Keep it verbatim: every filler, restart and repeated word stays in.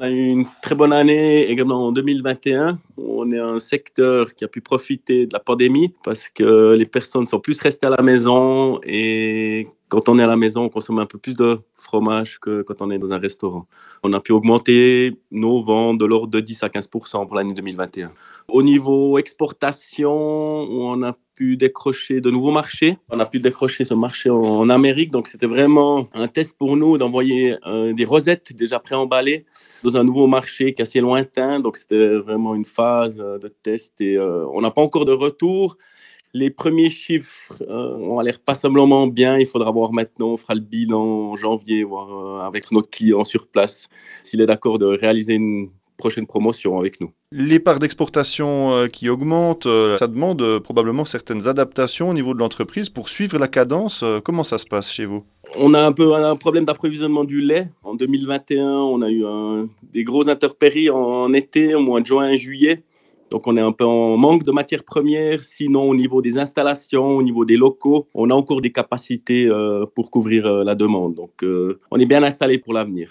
On a eu une très bonne année également en deux mille vingt et un. On est un secteur qui a pu profiter de la pandémie parce que les personnes sont plus restées à la maison et quand on est à la maison, on consomme un peu plus de fromage que quand on est dans un restaurant. On a pu augmenter nos ventes de l'ordre de dix à quinze pour cent pour l'année deux mille vingt et un. Au niveau exportation, on a pu décrocher de nouveaux marchés. On a pu décrocher ce marché en Amérique, donc c'était vraiment un test pour nous d'envoyer euh, des rosettes déjà préemballées dans un nouveau marché qui est assez lointain. Donc c'était vraiment une phase de test et euh, on n'a pas encore de retour. Les premiers chiffres euh, ont l'air passablement bien. Il faudra voir maintenant, on fera le bilan en janvier, voir euh, avec notre client sur place s'il est d'accord de réaliser une prochaine promotion avec nous. Les parts d'exportation euh, qui augmentent, euh, ça demande euh, probablement certaines adaptations au niveau de l'entreprise pour suivre la cadence. Euh, comment ça se passe chez vous? On a un peu un problème d'approvisionnement du lait. En deux mille vingt et un, on a eu un, des grosses intempéries en été, au mois de juin et juillet. Donc, on est un peu en manque de matières premières. Sinon, au niveau des installations, au niveau des locaux, on a encore des capacités euh, pour couvrir euh, la demande. Donc, euh, on est bien installé pour l'avenir.